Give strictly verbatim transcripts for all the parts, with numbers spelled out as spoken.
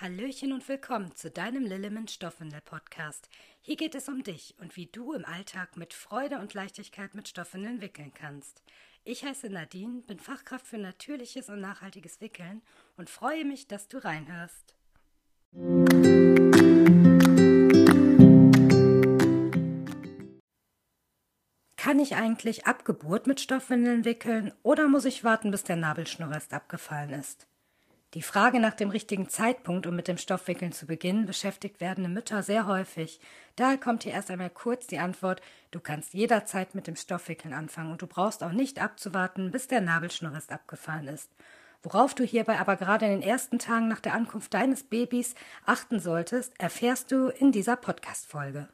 Hallöchen und willkommen zu deinem Lilleman Stoffwindel-Podcast. Hier geht es um dich und wie du im Alltag mit Freude und Leichtigkeit mit Stoffwindeln wickeln kannst. Ich heiße Nadine, bin Fachkraft für natürliches und nachhaltiges Wickeln und freue mich, dass du reinhörst. Kann ich eigentlich ab Geburt mit Stoffwindeln wickeln oder muss ich warten, bis der Nabelschnurrest abgefallen ist? Die Frage nach dem richtigen Zeitpunkt, um mit dem Stoffwickeln zu beginnen, beschäftigt werdende Mütter sehr häufig. Daher kommt hier erst einmal kurz die Antwort: Du kannst jederzeit mit dem Stoffwickeln anfangen und du brauchst auch nicht abzuwarten, bis der Nabelschnurrest abgefallen ist. Worauf du hierbei aber gerade in den ersten Tagen nach der Ankunft deines Babys achten solltest, erfährst du in dieser Podcast-Folge.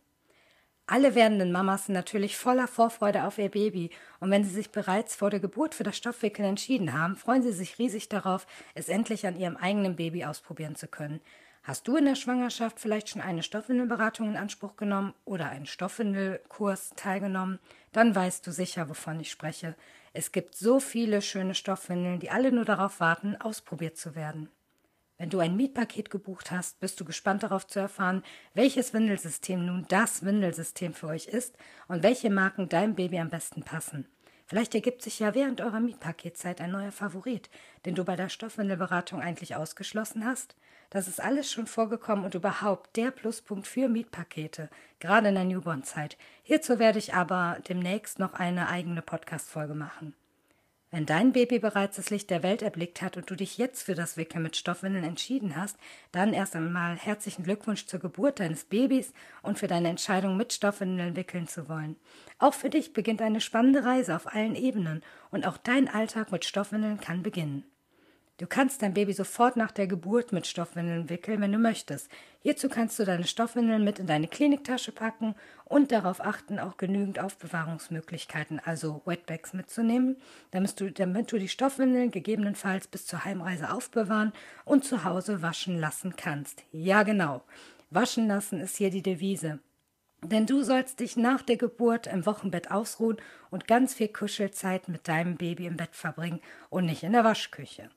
Alle werdenden Mamas sind natürlich voller Vorfreude auf ihr Baby und wenn sie sich bereits vor der Geburt für das Stoffwickeln entschieden haben, freuen sie sich riesig darauf, es endlich an ihrem eigenen Baby ausprobieren zu können. Hast du in der Schwangerschaft vielleicht schon eine Stoffwindelberatung in Anspruch genommen oder einen Stoffwindelkurs teilgenommen? Dann weißt du sicher, wovon ich spreche. Es gibt so viele schöne Stoffwindeln, die alle nur darauf warten, ausprobiert zu werden. Wenn du ein Mietpaket gebucht hast, bist du gespannt darauf zu erfahren, welches Windelsystem nun das Windelsystem für euch ist und welche Marken deinem Baby am besten passen. Vielleicht ergibt sich ja während eurer Mietpaketzeit ein neuer Favorit, den du bei der Stoffwindelberatung eigentlich ausgeschlossen hast. Das ist alles schon vorgekommen und überhaupt der Pluspunkt für Mietpakete, gerade in der Newborn-Zeit. Hierzu werde ich aber demnächst noch eine eigene Podcast-Folge machen. Wenn dein Baby bereits das Licht der Welt erblickt hat und du dich jetzt für das Wickeln mit Stoffwindeln entschieden hast, dann erst einmal herzlichen Glückwunsch zur Geburt deines Babys und für deine Entscheidung, mit Stoffwindeln wickeln zu wollen. Auch für dich beginnt eine spannende Reise auf allen Ebenen und auch dein Alltag mit Stoffwindeln kann beginnen. Du kannst dein Baby sofort nach der Geburt mit Stoffwindeln wickeln, wenn du möchtest. Hierzu kannst du deine Stoffwindeln mit in deine Kliniktasche packen und darauf achten, auch genügend Aufbewahrungsmöglichkeiten, also Wetbags mitzunehmen, damit du, damit du die Stoffwindeln gegebenenfalls bis zur Heimreise aufbewahren und zu Hause waschen lassen kannst. Ja, genau. Waschen lassen ist hier die Devise. Denn du sollst dich nach der Geburt im Wochenbett ausruhen und ganz viel Kuschelzeit mit deinem Baby im Bett verbringen und nicht in der Waschküche.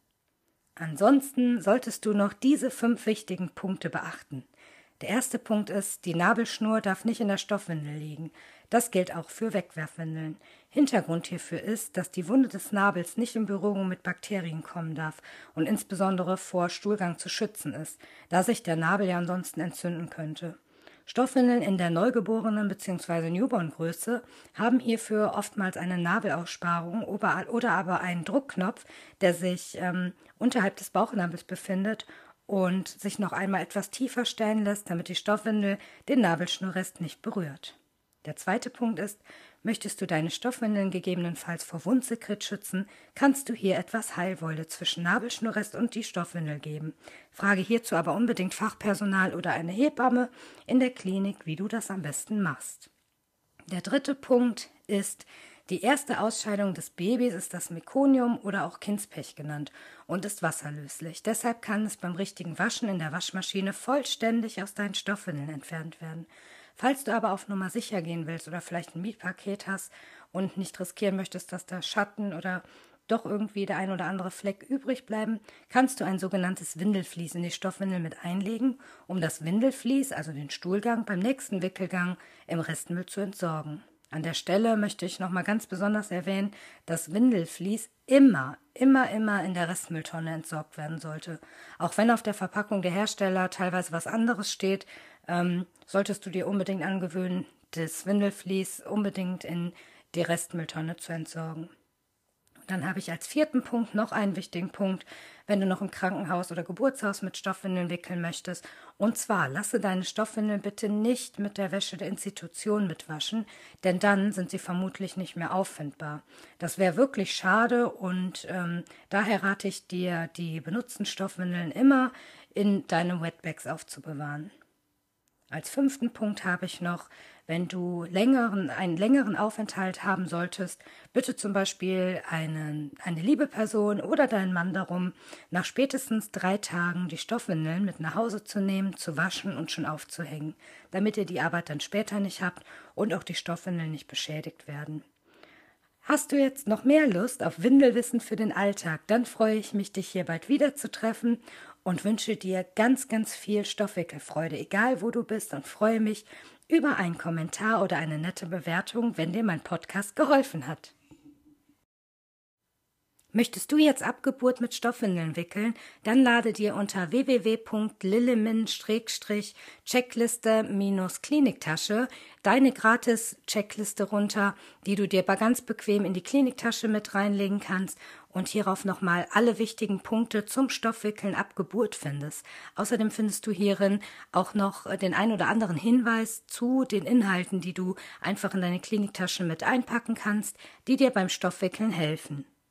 Ansonsten solltest du noch diese fünf wichtigen Punkte beachten. Der erste Punkt ist, die Nabelschnur darf nicht in der Stoffwindel liegen. Das gilt auch für Wegwerfwindeln. Hintergrund hierfür ist, dass die Wunde des Nabels nicht in Berührung mit Bakterien kommen darf und insbesondere vor Stuhlgang zu schützen ist, da sich der Nabel ja ansonsten entzünden könnte. Stoffwindeln in der Neugeborenen- bzw. Newborn-Größe haben hierfür oftmals eine Nabelaussparung oder aber einen Druckknopf, der sich ähm, unterhalb des Bauchnabels befindet und sich noch einmal etwas tiefer stellen lässt, damit die Stoffwindel den Nabelschnurrest nicht berührt. Der zweite Punkt ist, möchtest du deine Stoffwindeln gegebenenfalls vor Wundsekret schützen, kannst du hier etwas Heilwolle zwischen Nabelschnurrest und die Stoffwindel geben. Frage hierzu aber unbedingt Fachpersonal oder eine Hebamme in der Klinik, wie du das am besten machst. Der dritte Punkt ist, die erste Ausscheidung des Babys ist das Mekonium oder auch Kindspech genannt und ist wasserlöslich. Deshalb kann es beim richtigen Waschen in der Waschmaschine vollständig aus deinen Stoffwindeln entfernt werden. Falls du aber auf Nummer sicher gehen willst oder vielleicht ein Mietpaket hast und nicht riskieren möchtest, dass da Schatten oder doch irgendwie der ein oder andere Fleck übrig bleiben, kannst du ein sogenanntes Windelflies in die Stoffwindel mit einlegen, um das Windelflies, also den Stuhlgang, beim nächsten Wickelgang im Restmüll zu entsorgen. An der Stelle möchte ich nochmal ganz besonders erwähnen, dass Windelflies immer, immer, immer in der Restmülltonne entsorgt werden sollte. Auch wenn auf der Verpackung der Hersteller teilweise was anderes steht, ähm, solltest du dir unbedingt angewöhnen, das Windelflies unbedingt in die Restmülltonne zu entsorgen. Dann habe ich als vierten Punkt noch einen wichtigen Punkt, wenn du noch im Krankenhaus oder Geburtshaus mit Stoffwindeln wickeln möchtest. Und zwar, lasse deine Stoffwindeln bitte nicht mit der Wäsche der Institution mitwaschen, denn dann sind sie vermutlich nicht mehr auffindbar. Das wäre wirklich schade und ähm, daher rate ich dir, die benutzten Stoffwindeln immer in deinen Wetbags aufzubewahren. Als fünften Punkt habe ich noch, wenn du längeren, einen längeren Aufenthalt haben solltest, bitte zum Beispiel einen, eine liebe Person oder deinen Mann darum, nach spätestens drei Tagen die Stoffwindeln mit nach Hause zu nehmen, zu waschen und schon aufzuhängen, damit ihr die Arbeit dann später nicht habt und auch die Stoffwindeln nicht beschädigt werden. Hast du jetzt noch mehr Lust auf Windelwissen für den Alltag? Dann freue ich mich, dich hier bald wieder zu treffen und wünsche dir ganz, ganz viel Stoffwickelfreude, egal wo du bist, und freue mich über einen Kommentar oder eine nette Bewertung, wenn dir mein Podcast geholfen hat. Möchtest du jetzt Abgeburt mit Stoffwindeln wickeln? Dann lade dir unter w w w punkt lillemin Checkliste Kliniktasche deine gratis Checkliste runter, die du dir ganz bequem in die Kliniktasche mit reinlegen kannst und hierauf nochmal alle wichtigen Punkte zum Stoffwickeln ab Geburt findest. Außerdem findest du hierin auch noch den ein oder anderen Hinweis zu den Inhalten, die du einfach in deine Kliniktasche mit einpacken kannst, die dir beim Stoffwickeln helfen.